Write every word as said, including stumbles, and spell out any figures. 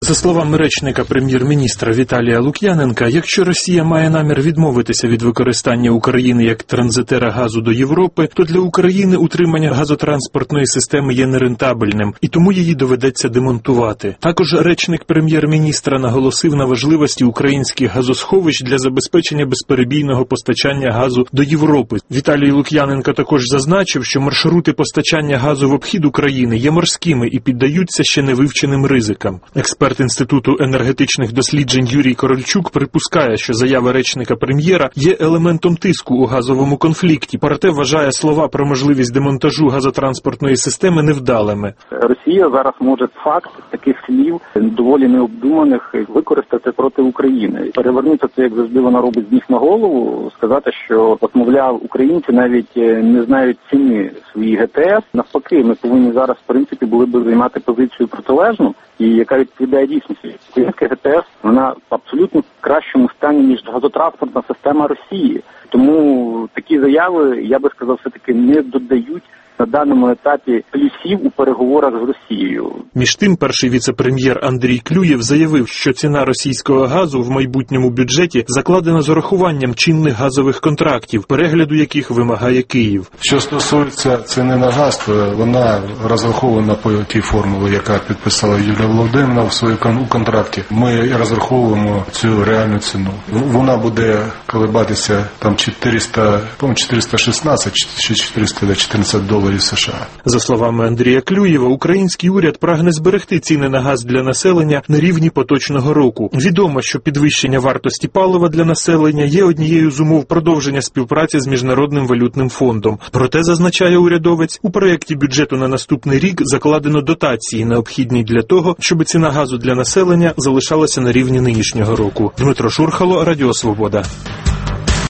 За словами речника прем'єр-міністра Віталія Лук'яненка, якщо Росія має намір відмовитися від використання України як транзитера газу до Європи, то для України утримання газотранспортної системи є нерентабельним, і тому її доведеться демонтувати. Також речник прем'єр-міністра наголосив на важливості українських газосховищ для забезпечення безперебійного постачання газу до Європи. Віталій Лук'яненко також зазначив, що маршрути постачання газу в обхід України є морськими і піддаються ще невивченим ризикам. Експерт Інституту енергетичних досліджень Юрій Корольчук припускає, що заява речника прем'єра є елементом тиску у газовому конфлікті, проте вважає слова про можливість демонтажу газотранспортної системи невдалими. Росія зараз може факт таких слів, доволі необдуманих, використати проти України. Перевернути це, як завжди вона робить, з ніг на голову, сказати, що, от, мовляв, українці навіть не знають ціни своїх ГТС. Навпаки, ми повинні зараз, в принципі, були б займати позицію протилежну, і яка відповідає дійсності. Українська ГТС, вона в абсолютно кращому стані, ніж газотранспортна система Росії. Тому такі заяви, я би сказав, все-таки не додають на даному етапі плюсів у переговорах з Росією. Між тим, перший віце-прем'єр Андрій Клюєв заявив, що ціна російського газу в майбутньому бюджеті закладена з урахуванням чинних газових контрактів, перегляду яких вимагає Київ. Що стосується ціни на газ, то вона розрахована по тій формулі, яка підписала Юлія Володимирівна в своєму контракті. Ми розраховуємо цю реальну ціну. Вона буде колебатися там чотириста, по-моєму, чотириста шістнадцять чи чотириста чотирнадцять доларів США. За словами Андрія Клюєва, український уряд прагне зберегти ціни на газ для населення на рівні поточного року. Відомо, що підвищення вартості палива для населення є однією з умов продовження співпраці з Міжнародним валютним фондом. Проте, зазначає урядовець, у проєкті бюджету на наступний рік закладено дотації, необхідні для того, щоб ціна газу для населення залишалася на рівні нинішнього року. Дмитро Шурхало, Радіо Свобода.